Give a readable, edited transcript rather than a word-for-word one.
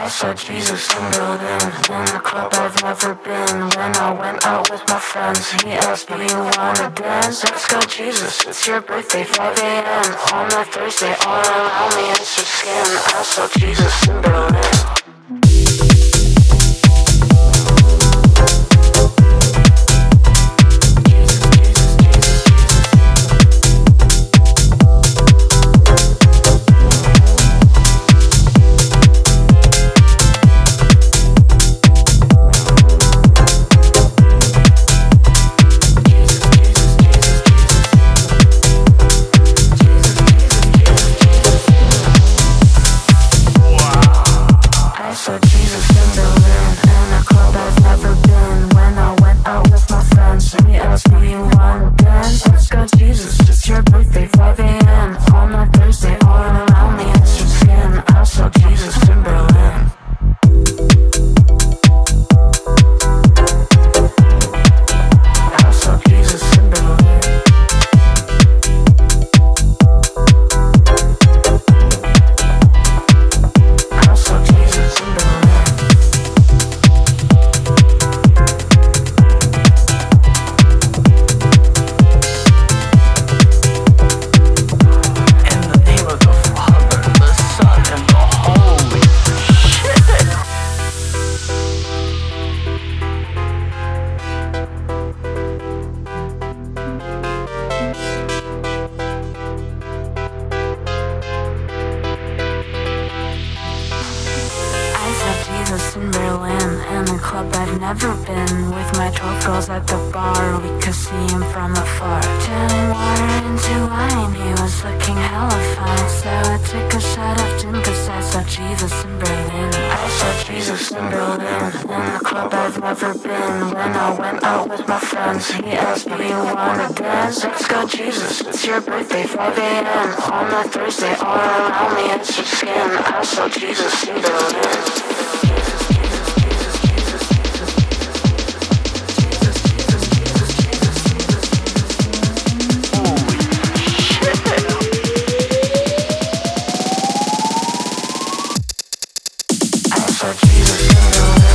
saw Jesus in Berlin, in a club I've never been. When I went out with my friends, he asked me, you wanna dance? Let's go Jesus, it's your birthday, 5 a.m. On a Thursday, all around me is your skin. I saw Jesus in Berlin. In Berlin, in a club I've never been. With my 12 girls at the bar, we could see him from afar. Turning water into wine, he was looking hella fine. So I took a shot of gin, cause I saw Jesus in Berlin. I saw Jesus in Berlin, in a club I've never been. When I went out with my friends, he asked me, you wanna dance? Let's go Jesus, it's your birthday, 5 a.m. On a Thursday, all around me is your skin. I saw Jesus in Berlin. Jesus,